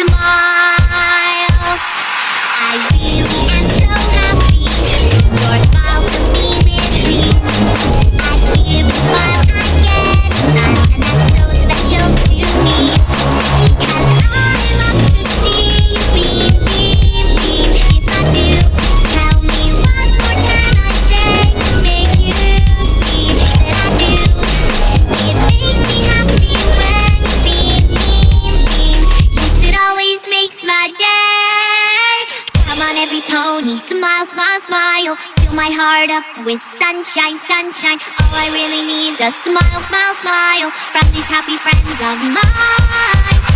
smile. I really am so happy. Your smile fills me with dreams. I give the smile I get, smile, and that's so special to me. Because I love to see you beam, beam, beam. Yes, I do. Tell me what more can I say to make you see that I do. It makes me happy when you beam, beam, beam. Yes, it always makes my day. Come on, every pony, smile, smile, smile. Fill my heart up with sunshine, sunshine. All I really need is a smile, smile, smile from these happy friends of mine.